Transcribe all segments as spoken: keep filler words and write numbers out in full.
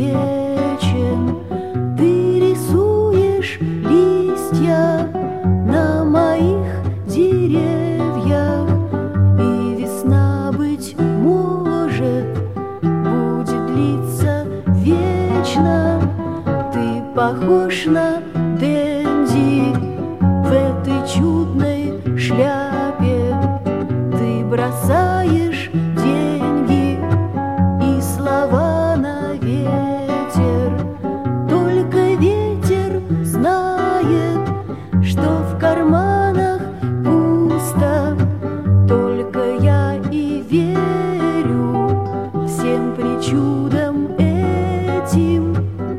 вечен. Ты рисуешь листья на моих деревьях, и весна, быть может, будет длиться вечно. Ты похож на Дэнди в этой чудной шляпе. Ты бросаешь деньги и слова на ветер. Только ветер знает, что в карманах пусто. Только я и верю всем причудам этим.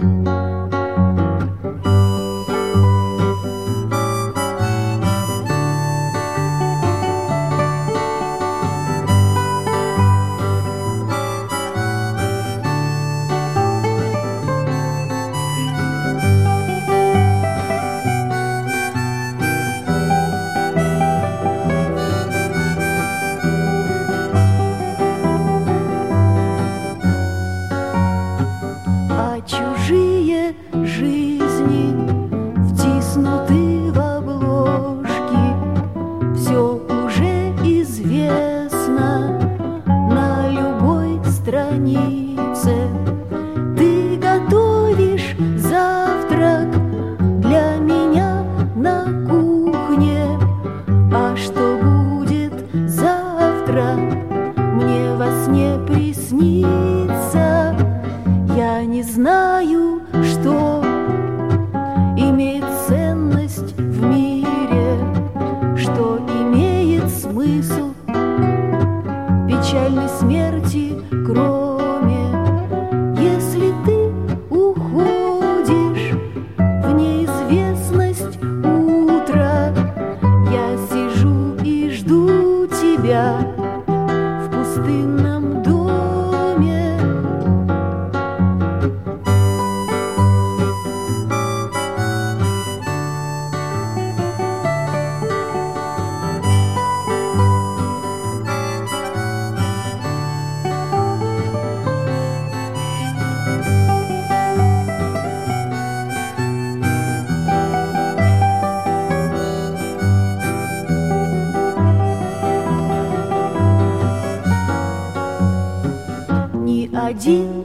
Чужие жизни втиснуты в обложки. Все уже известно на любой странице. Ты готовишь завтрак для меня на кухне. А что будет завтра, мне во сне приснится. Я не знаю, что имеет ценность в мире, что имеет смысл печальной смерти, кроме если ты уходишь в неизвестность утра. Я сижу и жду тебя в пустынном доме. Ни один